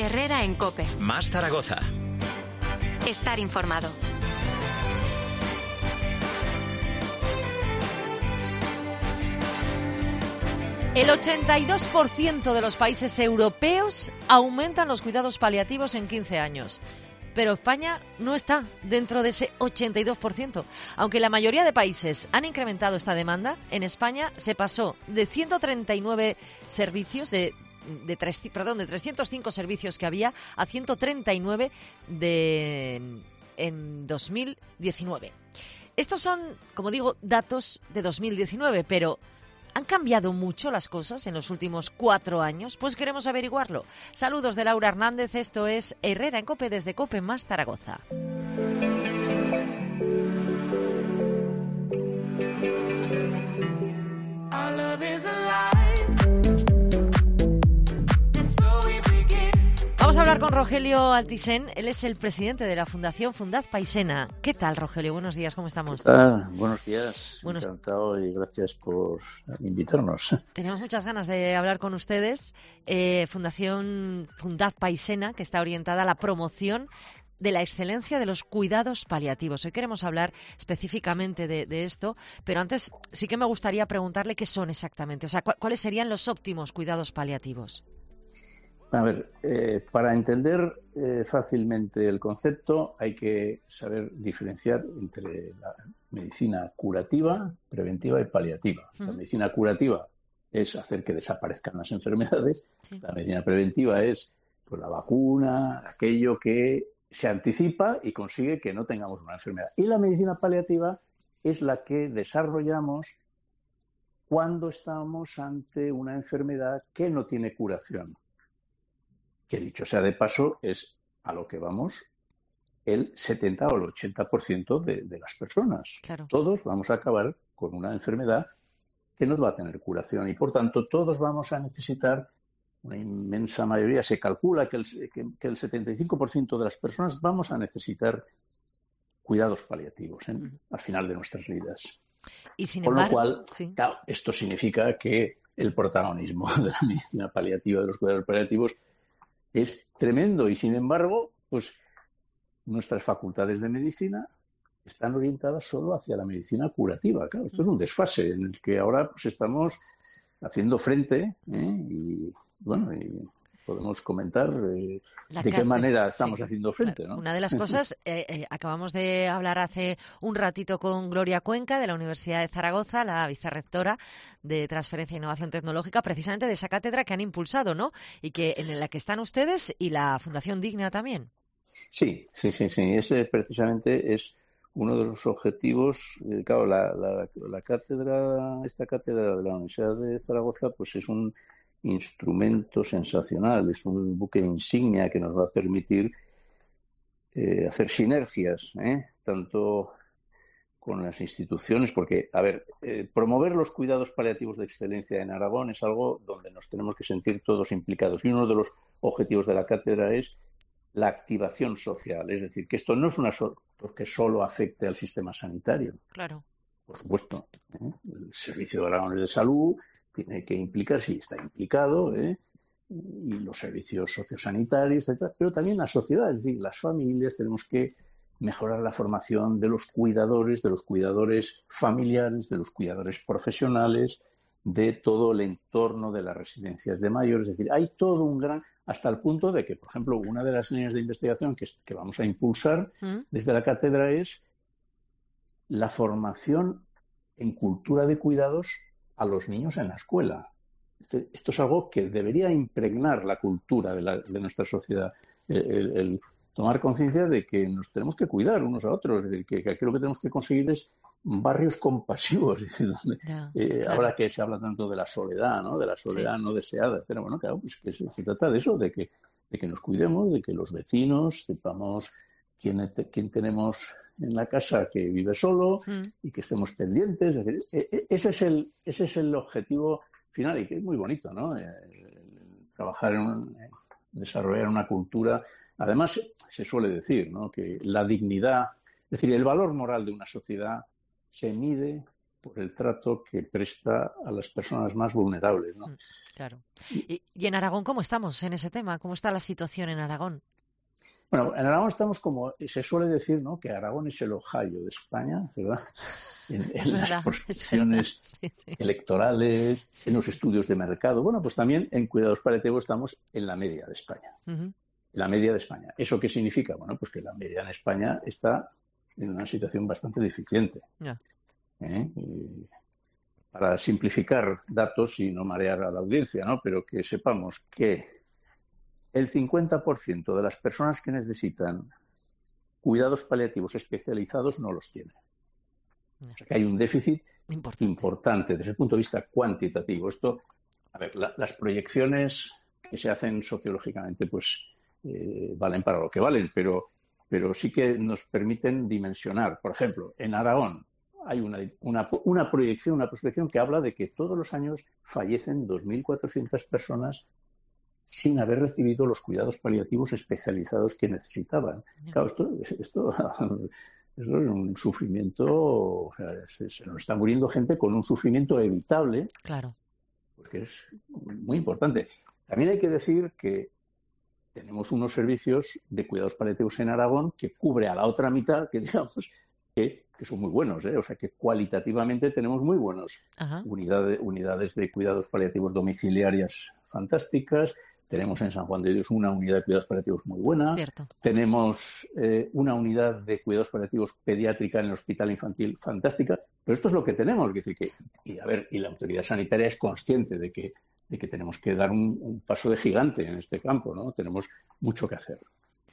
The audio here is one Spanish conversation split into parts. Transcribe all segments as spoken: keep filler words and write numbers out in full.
Herrera en COPE. Más Zaragoza. Estar informado. El ochenta y dos por ciento de los países europeos aumentan los cuidados paliativos en quince años. Pero España no está dentro de ese ochenta y dos por ciento. Aunque la mayoría de países han incrementado esta demanda, en España se pasó de ciento treinta y nueve servicios, de, de, tres, perdón, de trescientos cinco servicios que había, a ciento treinta y nueve de, en dos mil diecinueve. Estos son, como digo, datos de dos mil diecinueve, pero ¿han cambiado mucho las cosas en los últimos cuatro años? Pues queremos averiguarlo. Saludos de Laura Hernández, esto es Herrera en COPE desde COPE Más Zaragoza. Vamos a hablar con Rogelio Altisent, él es el presidente de la Fundación Fundad Paisena. ¿Qué tal, Rogelio? Buenos días, ¿cómo estamos? ¿Qué tal? Buenos días, Buenos... encantado y gracias por invitarnos. Tenemos muchas ganas de hablar con ustedes. Eh, Fundación Fundad Paisena, que está orientada a la promoción de la excelencia de los cuidados paliativos. Hoy queremos hablar específicamente de, de esto, pero antes sí que me gustaría preguntarle qué son exactamente, o sea, cu- cuáles serían los óptimos cuidados paliativos. A ver, eh, para entender eh, fácilmente el concepto hay que saber diferenciar entre la medicina curativa, preventiva y paliativa. Uh-huh. La medicina curativa es hacer que desaparezcan las enfermedades. Sí. La medicina preventiva es pues, la vacuna, aquello que se anticipa y consigue que no tengamos una enfermedad. Y la medicina paliativa es la que desarrollamos cuando estamos ante una enfermedad que no tiene curación. Que dicho sea de paso, es a lo que vamos el setenta o el ochenta por ciento de, de las personas. Claro. Todos vamos a acabar con una enfermedad que no va a tener curación y, por tanto, todos vamos a necesitar, una inmensa mayoría, se calcula que el, que, que el setenta y cinco por ciento de las personas vamos a necesitar cuidados paliativos ¿eh? al final de nuestras vidas. Y sin con embargo, lo cual, sí. claro, esto significa que el protagonismo de la medicina paliativa, de los cuidados paliativos, es tremendo y, sin embargo, pues nuestras facultades de medicina están orientadas solo hacia la medicina curativa. Claro, esto es un desfase en el que ahora pues estamos haciendo frente ¿eh? y, bueno, y podemos comentar eh, de cátedra, qué manera estamos sí, haciendo frente, ¿no? Una de las cosas, eh, eh, acabamos de hablar hace un ratito con Gloria Cuenca de la Universidad de Zaragoza, la vicerrectora de Transferencia e Innovación Tecnológica, precisamente de esa cátedra que han impulsado, ¿no? Y que en la que están ustedes y la Fundación Digna también. Sí, sí, sí, sí. Ese precisamente es uno de los objetivos. Eh, claro, la, la, la cátedra, esta cátedra de la Universidad de Zaragoza, pues es un instrumento sensacional, es un buque insignia que nos va a permitir eh, hacer sinergias, ¿eh? tanto con las instituciones, porque, a ver, eh, promover los cuidados paliativos de excelencia en Aragón es algo donde nos tenemos que sentir todos implicados. Y uno de los objetivos de la cátedra es la activación social, es decir, que esto no es una so- que solo afecte al sistema sanitario. Claro. Por supuesto, ¿eh? El Servicio de Aragón de Salud tiene que implicar, sí, está implicado, ¿eh? y los servicios sociosanitarios, etcétera, pero también la sociedad, es decir, las familias, tenemos que mejorar la formación de los cuidadores, de los cuidadores familiares, de los cuidadores profesionales, de todo el entorno de las residencias de mayores. Es decir, hay todo un gran, hasta el punto de que, por ejemplo, una de las líneas de investigación que, que vamos a impulsar ¿Mm? desde la cátedra es la formación en cultura de cuidados a los niños en la escuela. Esto es algo que debería impregnar la cultura de, la, de nuestra sociedad. El, el, el tomar conciencia de que nos tenemos que cuidar unos a otros, de que, que aquí lo que tenemos que conseguir es barrios compasivos, donde, yeah, eh, claro. ahora que se habla tanto de la soledad, ¿no? de la soledad sí. no deseada, pero bueno, claro, pues que se, se trata de eso, de que, de que nos cuidemos, de que los vecinos sepamos quién, quién tenemos en la casa que vive solo mm. y que estemos pendientes. Es decir, ese es el, ese es el objetivo final y que es muy bonito, ¿no? Eh, trabajar en, un, en desarrollar una cultura. Además, se suele decir, ¿no? que la dignidad, es decir, el valor moral de una sociedad se mide por el trato que presta a las personas más vulnerables, ¿no? Claro. ¿Y, y en Aragón cómo estamos en ese tema? ¿Cómo está la situación en Aragón? Bueno, en Aragón estamos como se suele decir, ¿no? Que Aragón es el Ohio de España, ¿verdad? En, en las prospecciones sí, sí. electorales, sí, en los sí. estudios de mercado. Bueno, pues también en cuidados paliativos estamos en la media de España. Uh-huh. La media de España. ¿Eso qué significa? Bueno, pues que la media en España está en una situación bastante deficiente. Yeah. ¿Eh? Y para simplificar datos y no marear a la audiencia, ¿no? Pero que sepamos que el cincuenta por ciento de las personas que necesitan cuidados paliativos especializados no los tienen. O sea que hay un déficit importante, importante desde el punto de vista cuantitativo. Esto, a ver, la, las proyecciones que se hacen sociológicamente, pues eh, valen para lo que valen, pero, pero sí que nos permiten dimensionar. Por ejemplo, en Aragón hay una, una, una proyección, una prospección que habla de que todos los años fallecen dos mil cuatrocientas personas sin haber recibido los cuidados paliativos especializados que necesitaban. Claro, esto, esto, esto es un sufrimiento, o sea, se, se nos está muriendo gente con un sufrimiento evitable. Claro. Porque es muy importante. También hay que decir que tenemos unos servicios de cuidados paliativos en Aragón que cubre a la otra mitad, que digamos, que, que son muy buenos, ¿eh? O sea, que cualitativamente tenemos muy buenos unidades, unidades de cuidados paliativos domiciliarias fantásticas. Tenemos en San Juan de Dios una unidad de cuidados paliativos muy buena. Cierto. Tenemos eh, una unidad de cuidados paliativos pediátrica en el hospital infantil fantástica. Pero esto es lo que tenemos. Es decir, que, y, a ver, y la autoridad sanitaria es consciente de que, de que tenemos que dar un, un paso de gigante en este campo, ¿no? Tenemos mucho que hacer.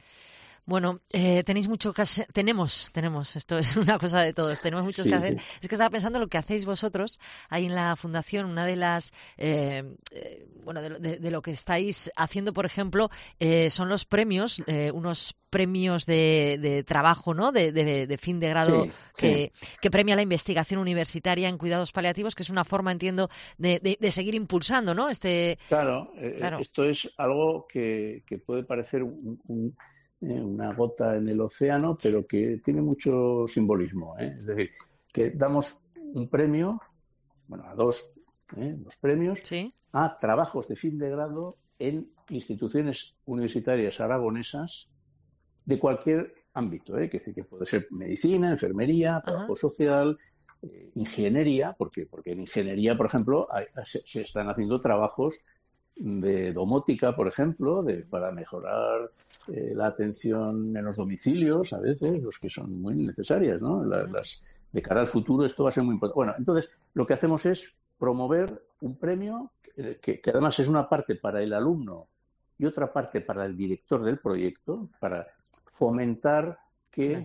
Bueno, eh, tenéis mucho que hacer. Tenemos, tenemos, esto es una cosa de todos, tenemos mucho sí, que hacer. Sí. Es que estaba pensando lo que hacéis vosotros ahí en la Fundación, una de las, eh, eh, bueno, de, de, de lo que estáis haciendo, por ejemplo, eh, son los premios, eh, unos premios de, de trabajo, ¿no? De, de, de fin de grado sí, que, sí. que premia la investigación universitaria en cuidados paliativos, que es una forma, entiendo, de, de, de seguir impulsando, ¿no? Este. Claro, eh, claro. Esto es algo que, que puede parecer un, un una gota en el océano, pero que tiene mucho simbolismo, ¿eh? Es decir, que damos un premio, bueno, a dos, ¿eh? dos premios, ¿Sí? a trabajos de fin de grado en instituciones universitarias aragonesas de cualquier ámbito, ¿eh? Que, que puede ser medicina, enfermería, trabajo Ajá. social, eh, ingeniería, porque, porque en ingeniería, por ejemplo, hay, se, se están haciendo trabajos de domótica, por ejemplo, de, para mejorar eh, la atención en los domicilios, a veces, los que son muy necesarias, ¿no? Las, las, de cara al futuro esto va a ser muy importante. Bueno, entonces, lo que hacemos es promover un premio que, que, que además es una parte para el alumno y otra parte para el director del proyecto, para fomentar que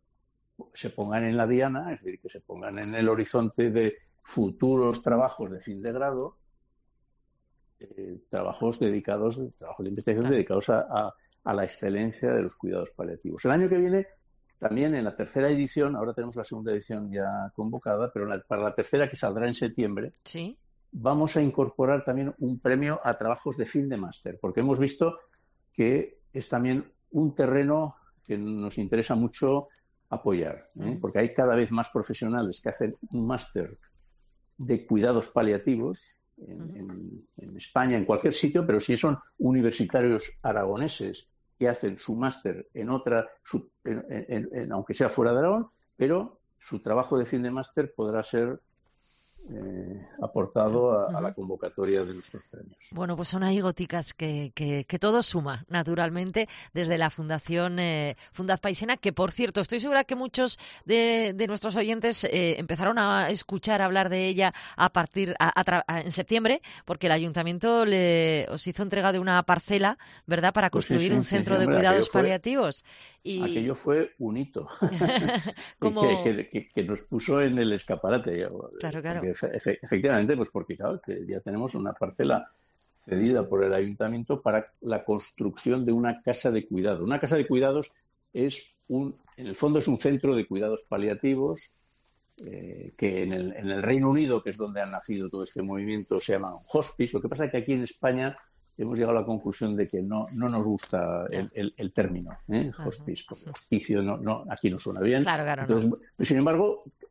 se pongan en la diana, es decir, que se pongan en el horizonte de futuros trabajos de fin de grado, Eh, trabajos dedicados, trabajos de investigación claro. dedicados a, a, a la excelencia de los cuidados paliativos. El año que viene, también en la tercera edición, ahora tenemos la segunda edición ya convocada, pero la, para la tercera, que saldrá en septiembre, ¿Sí? vamos a incorporar también un premio a trabajos de fin de máster, porque hemos visto que es también un terreno que nos interesa mucho apoyar, ¿eh? Mm. Porque hay cada vez más profesionales que hacen un máster de cuidados paliativos En, en, en España, en cualquier sitio, pero si son universitarios aragoneses que hacen su máster en otra, su, en, en, en, aunque sea fuera de Aragón, pero su trabajo de fin de máster podrá ser eh, aportado a, a la convocatoria de nuestros premios. Bueno, pues son ahí goticas que, que, que todo suma, naturalmente, desde la Fundación eh, Fundaz Paisena, que, por cierto, estoy segura que muchos de, de nuestros oyentes eh, empezaron a escuchar hablar de ella a partir a, a, a, en septiembre, porque el Ayuntamiento le, os hizo entrega de una parcela, ¿verdad?, para construir pues sí, sí, un centro sí, sí, de hombre, cuidados fue, paliativos. Y... Aquello fue un hito Como... que, que, que, que nos puso en el escaparate. Claro, claro. Efe, efectivamente, pues porque claro, que ya tenemos una parcela cedida por el ayuntamiento para la construcción de una casa de cuidado. Una casa de cuidados es un, en el fondo es un centro de cuidados paliativos eh, que en el, en el Reino Unido, que es donde ha nacido todo este movimiento, se llama un hospice. Lo que pasa es que aquí en España hemos llegado a la conclusión de que no, no nos gusta el, el, el término, ¿eh? Hospice, porque hospicio no, no, aquí no suena bien. Claro, claro, Entonces, no. Sin embargo,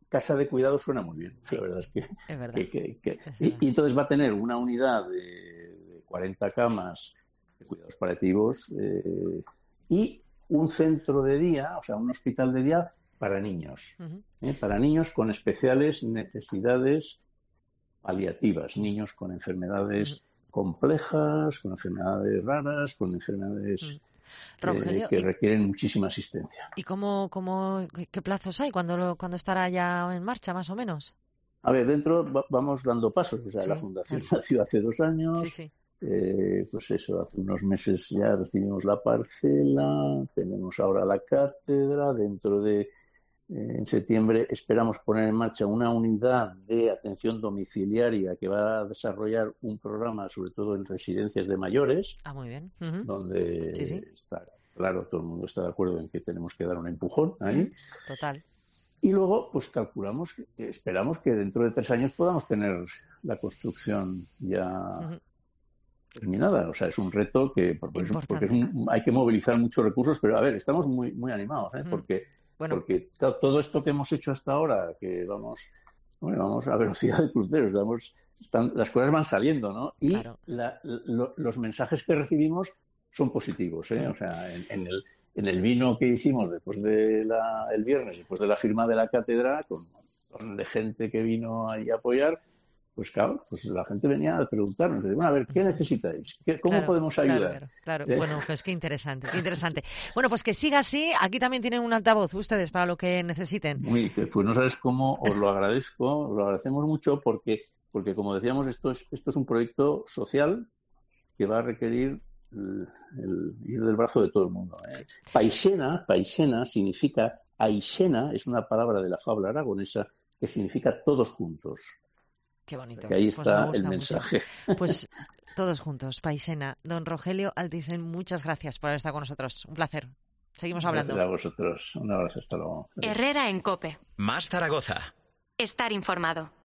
casa de cuidado suena muy bien. Sí, la verdad es que... es verdad. que, que, que Es y, verdad. y entonces va a tener una unidad de, de cuarenta camas de cuidados paliativos eh, y un centro de día, o sea, un hospital de día para niños. Uh-huh. ¿eh? Para niños con especiales necesidades paliativas, niños con enfermedades uh-huh. complejas, con enfermedades raras, con enfermedades... Uh-huh. Rogelio, eh, que y, requieren muchísima asistencia. ¿Y cómo, cómo, qué plazos hay? ¿Cuándo, lo, ¿Cuándo estará ya en marcha, más o menos? A ver, dentro va, vamos dando pasos. O sea, sí, la fundación claro. nació hace dos años. Sí, sí. Eh, pues eso, hace unos meses ya recibimos la parcela, tenemos ahora la cátedra. Dentro de, eh, en septiembre, esperamos poner en marcha una unidad de atención domiciliaria que va a desarrollar un programa, sobre todo en residencias de mayores. Ah, muy bien. Uh-huh. Donde sí, sí. está claro, todo el mundo está de acuerdo en que tenemos que dar un empujón ahí. Total. Y luego, pues calculamos, que, esperamos que dentro de tres años podamos tener la construcción ya uh-huh. terminada. O sea, es un reto que, porque, es, porque es un, hay que movilizar muchos recursos, pero a ver, estamos muy muy animados, ¿eh? Uh-huh. porque, bueno. porque todo esto que hemos hecho hasta ahora, que vamos, bueno, vamos a velocidad de cruceros, vamos, están, las cosas van saliendo, ¿no? Y claro. la, lo, los mensajes que recibimos son positivos, ¿eh? O sea, en, en, el, en el vino que hicimos después de la, el viernes, después de la firma de la cátedra, con un montón de gente que vino ahí a apoyar, pues claro, pues la gente venía a preguntarnos, bueno, a ver, ¿qué necesitáis? ¿Qué, ¿Cómo claro, podemos ayudar? Claro, claro, claro. ¿Eh? Bueno, pues qué interesante, qué interesante. Bueno, pues que siga así, aquí también tienen un altavoz ustedes para lo que necesiten. Muy, pues no sabes cómo, os lo agradezco, os lo agradecemos mucho porque, porque como decíamos, esto es, esto es un proyecto social que va a requerir El, el ir del brazo de todo el mundo. ¿eh? Sí. Paisena, paisena significa, aisena es una palabra de la fabla aragonesa que significa todos juntos. Qué bonito. O sea, que ahí está pues el mensaje. Mucho. Pues todos juntos, paisena. Don Rogelio Altisen, muchas gracias por haber estado con nosotros. Un placer. Seguimos hablando. Gracias a vosotros. Un abrazo. Hasta luego. Herrera en COPE. Más Zaragoza. Estar informado.